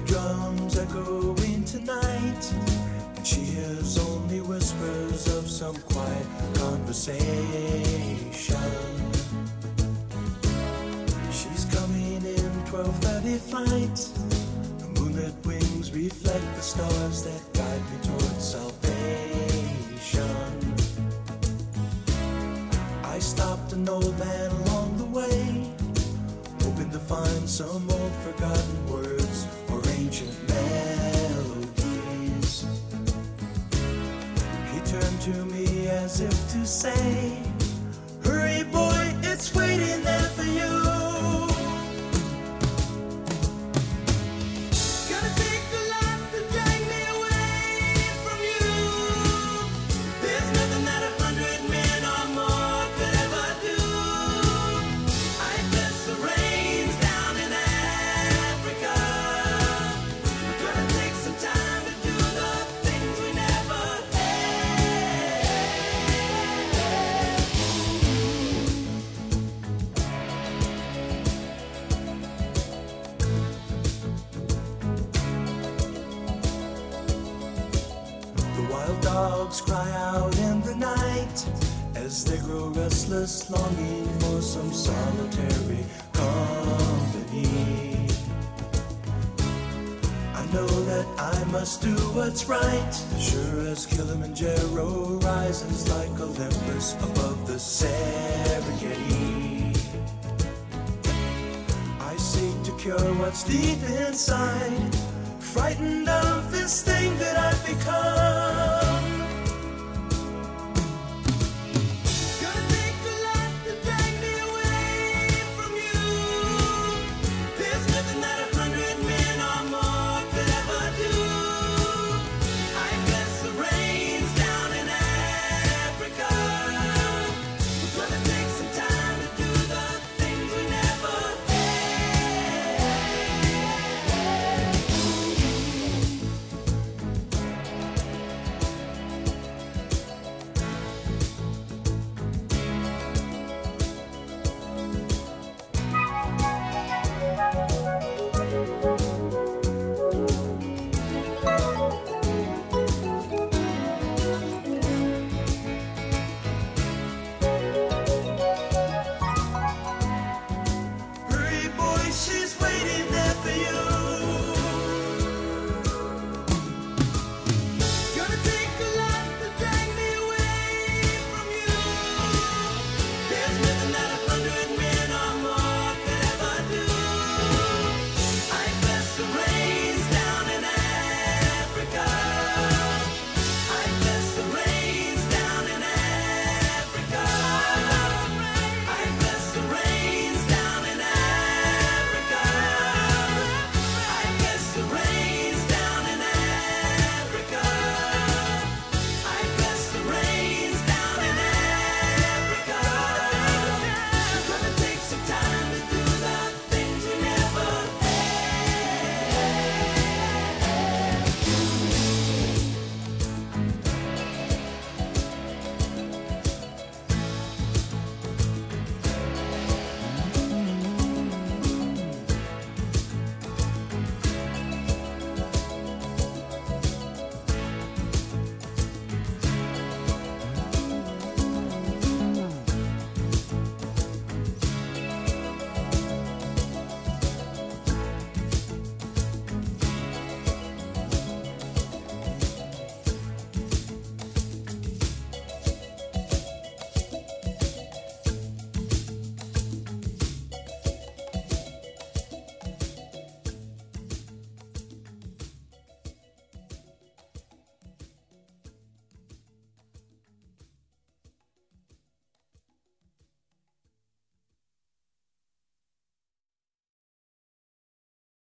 drums echoing tonight, and she hears only whispers of some quiet conversation. She's coming in 12:30 flight. The moonlit wings reflect the stars that guide me towards salvation. I stopped an old man along the way, hoping to find some old forgotten words or ancient melodies. He turned to me as if to say, "Hurry boy, it's waiting there for you." Gonna take a lot to drag me away from you. There's nothing that 100 men or more could ever do. I bless the rains down in Africa. Gonna take some time to do the things we never had. The wild dogs cry out in the night as they grow restless, longing for some solitary company. I know that I must do what's right, sure as Kilimanjaro rises like Olympus above the Serengeti. I seek to cure what's deep inside, frightened of this thing that I've become.